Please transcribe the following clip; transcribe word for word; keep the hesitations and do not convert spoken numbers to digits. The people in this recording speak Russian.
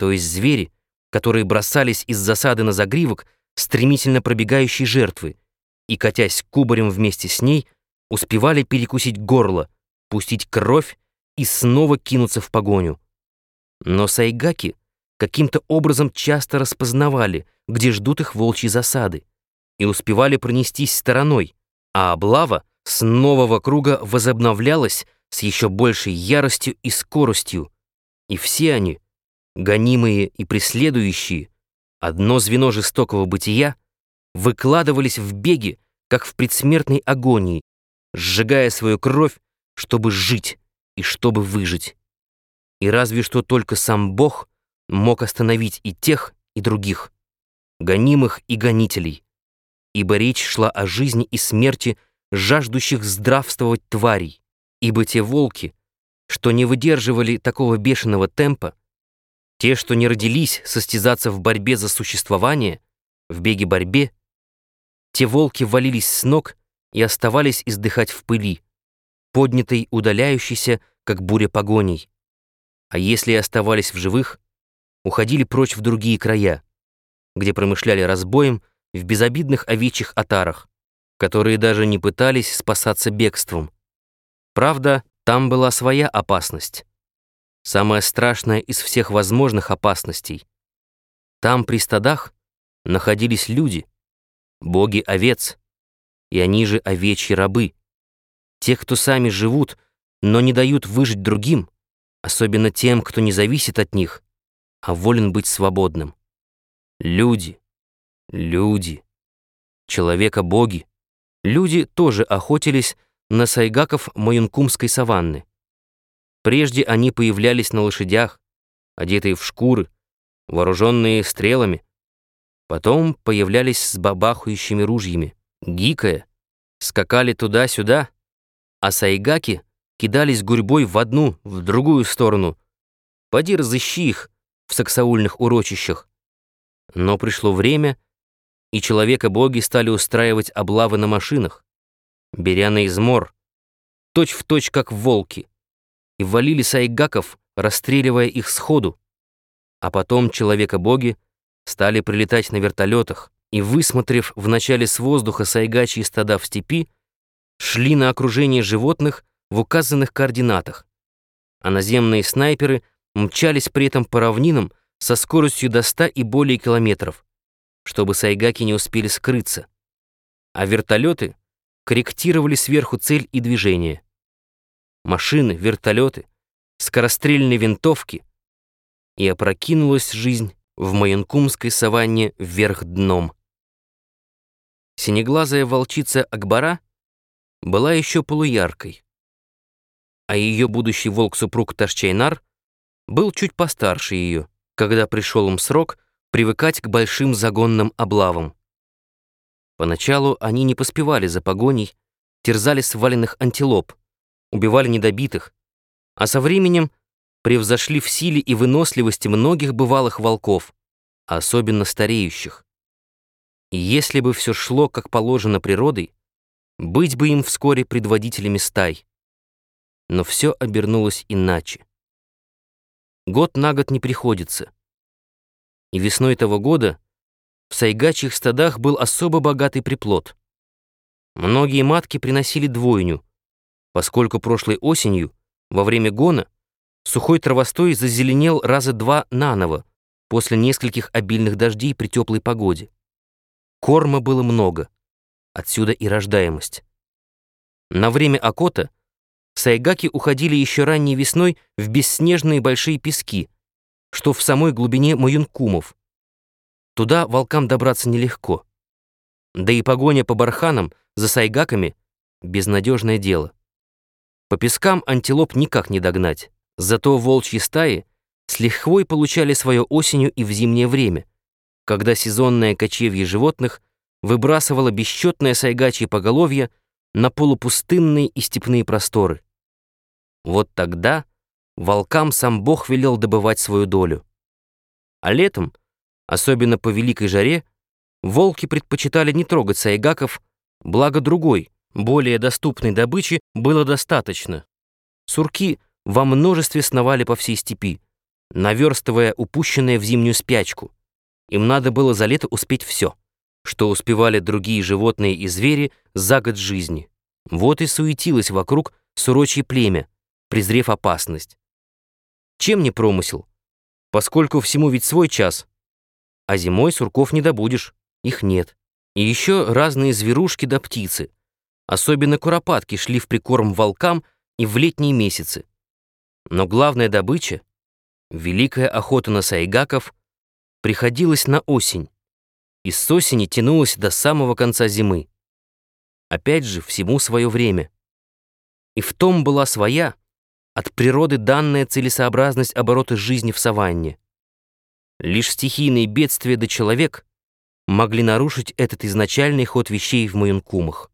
то есть звери, которые бросались из засады на загривок стремительно пробегающей жертвы и, катясь кубарем вместе с ней, успевали перекусить горло, пустить кровь и снова кинуться в погоню. Но сайгаки каким-то образом часто распознавали, где ждут их волчьи засады, и успевали пронестись стороной, а облава с нового круга возобновлялась с еще большей яростью и скоростью, и все они, гонимые и преследующие, одно звено жестокого бытия, выкладывались в беги, как в предсмертной агонии, сжигая свою кровь, чтобы жить и чтобы выжить. И разве что только сам Бог мог остановить и тех, и других, гонимых и гонителей, ибо речь шла о жизни и смерти жаждущих здравствовать тварей, ибо те волки, что не выдерживали такого бешеного темпа, те, что не родились состязаться в борьбе за существование, в беге-борьбе, те волки валились с ног и оставались издыхать в пыли, поднятой, удаляющейся, как буря погоней. А если и оставались в живых, уходили прочь в другие края, где промышляли разбоем в безобидных овечьих отарах, которые даже не пытались спасаться бегством. Правда, там была своя опасность, самая страшная из всех возможных опасностей. Там при стадах находились люди, боги овец, и они же овечьи рабы, те, кто сами живут, но не дают выжить другим, особенно тем, кто не зависит от них, а волен быть свободным. Люди, люди, человека-боги. Люди тоже охотились на сайгаков Маюнкумской саванны. Прежде они появлялись на лошадях, одетые в шкуры, вооруженные стрелами. Потом появлялись с бабахающими ружьями, гикая, скакали туда-сюда, а сайгаки кидались гурьбой в одну, в другую сторону. Поди разыщи их в саксаульных урочищах. Но пришло время, и человека-боги стали устраивать облавы на машинах, беря на измор, точь-в-точь как волки, и валили сайгаков, расстреливая их сходу. А потом человека-боги стали прилетать на вертолетах и, высмотрев вначале с воздуха сайгачьи стада в степи, шли на окружение животных в указанных координатах, а наземные снайперы мчались при этом по равнинам со скоростью до ста и более километров, чтобы сайгаки не успели скрыться, а вертолеты корректировали сверху цель и движение. Машины, вертолеты, скорострельные винтовки, и опрокинулась жизнь в Маюнкумской саванне вверх дном. Синеглазая волчица Акбара была еще полуяркой, а ее будущий волк-супруг Ташчайнар был чуть постарше ее, когда пришел им срок привыкать к большим загонным облавам. Поначалу они не поспевали за погоней, терзали сваленных антилоп, убивали недобитых, а со временем превзошли в силе и выносливости многих бывалых волков, а особенно стареющих. И если бы все шло, как положено природой, быть бы им вскоре предводителями стай. Но все обернулось иначе. Год на год не приходится. И весной того года в сайгачьих стадах был особо богатый приплод. Многие матки приносили двойню, поскольку прошлой осенью, во время гона, сухой травостой зазеленел раза два наново после нескольких обильных дождей при теплой погоде. Корма было много, отсюда и рождаемость. На время окота сайгаки уходили еще ранней весной в бесснежные большие пески, что в самой глубине Маюнкумов. Туда волкам добраться нелегко. Да и погоня по барханам за сайгаками — безнадежное дело. По пескам антилоп никак не догнать, зато волчьи стаи с лихвой получали свое осенью и в зимнее время, когда сезонное кочевье животных выбрасывало бесчетное сайгачье поголовье на полупустынные и степные просторы. Вот тогда волкам сам Бог велел добывать свою долю. А летом, особенно по великой жаре, волки предпочитали не трогать сайгаков, благо другой, более доступной добычи было достаточно. Сурки во множестве сновали по всей степи, наверстывая упущенное в зимнюю спячку. Им надо было за лето успеть все, что успевали другие животные и звери за год жизни. Вот и суетилось вокруг сурочье племя, презрев опасность. Чем не промысел? Поскольку всему ведь свой час, а зимой сурков не добудешь, их нет. И еще разные зверушки да птицы, особенно куропатки, шли в прикорм волкам и в летние месяцы. Но главная добыча, великая охота на сайгаков, приходилась на осень, и с осени тянулась до самого конца зимы. Опять же, всему свое время. И в том была своя, от природы данная целесообразность оборота жизни в саванне. Лишь стихийные бедствия да человек могли нарушить этот изначальный ход вещей в Маюнкумах.